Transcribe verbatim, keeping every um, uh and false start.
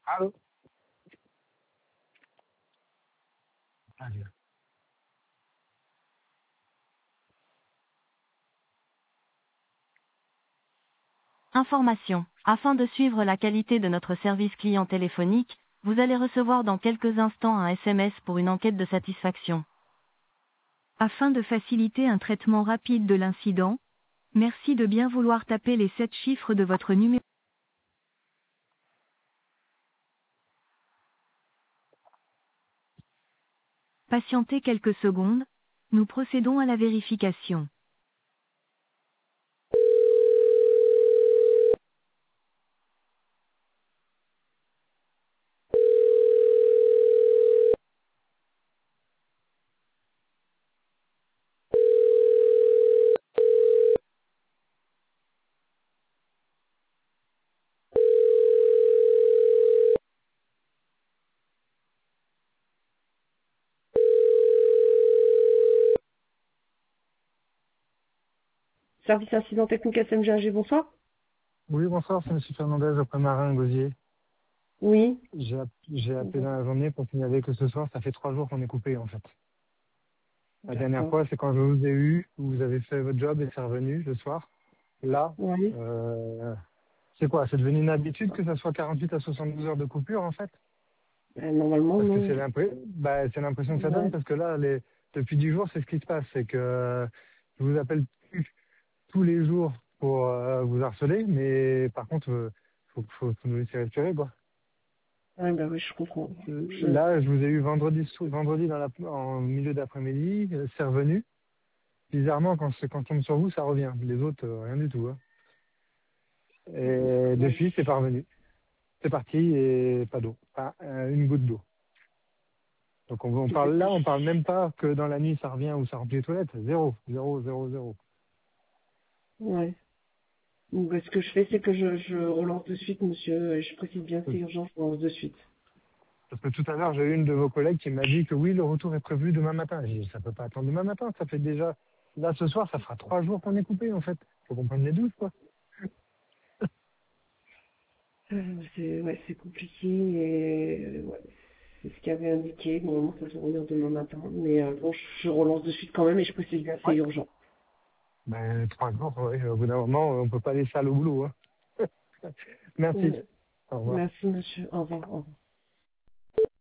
Allô? Allez. Information. Afin de suivre la qualité de notre service client téléphonique, vous allez recevoir dans quelques instants un S M S pour une enquête de satisfaction. Afin de faciliter un traitement rapide de l'incident, merci de bien vouloir taper les sept chiffres de votre numéro. Patientez quelques secondes, nous procédons à la vérification. Service incident technique S M G A G, bonsoir. Oui, bonsoir, c'est M. Fernandez, après Marin, Gosier. Oui. J'ai app- j'ai appelé Bonjour. dans la journée pour signaler que ce soir, ça fait trois jours qu'on est coupé, en fait. La dernière D'accord. fois, c'est quand je vous ai eu, vous avez fait votre job et c'est revenu le soir. Là, Oui. euh, c'est quoi? C'est devenu une habitude que ça soit quarante-huit à soixante-douze heures de coupure, en fait? Euh, normalement, Parce que non. c'est l'impré- bah, c'est l'impression que ça donne, Ouais. parce que là, les, depuis dix jours, c'est ce qui se passe. C'est que je vous appelle plus tous les jours pour euh, vous harceler, mais par contre, euh, faut, faut, faut nous laisser respirer, quoi. Ouais, bah oui, je comprends. Euh, Je... Là, je vous ai eu vendredi, sou- vendredi dans la, en milieu d'après-midi, euh, c'est revenu. Bizarrement, quand, c'est- quand on tombe sur vous, ça revient. Les autres, euh, rien du tout. Hein. Et Ouais. depuis, c'est pas revenu. C'est parti et pas d'eau. Pas euh, une goutte d'eau. Donc on, on parle là, on parle même pas que dans la nuit ça revient ou ça remplit les toilettes. Zéro, zéro, zéro, zéro. Ouais. Donc, euh, ce que je fais, c'est que je, je relance de suite, monsieur, et je précise bien que c'est urgent, je relance de suite. Parce que tout à l'heure, j'ai eu une de vos collègues qui m'a dit que oui, le retour est prévu demain matin. J'ai dit, ça peut pas attendre demain matin. Ça fait déjà, là, ce soir, ça fera trois jours qu'on est coupé, en fait. Faut qu'on prenne les douze, quoi. Euh, c'est ouais, c'est compliqué, et euh, ouais, c'est ce qu'il avait indiqué. Bon, ça va revenir demain matin, mais euh, bon, je, je relance de suite quand même, et je précise bien que c'est Ouais. urgent. Ben, trois jours, ouais, au bout d'un moment, on peut pas aller ça au boulot, hein. Merci. Ouais. Au revoir. Merci, monsieur. Au revoir. Au revoir.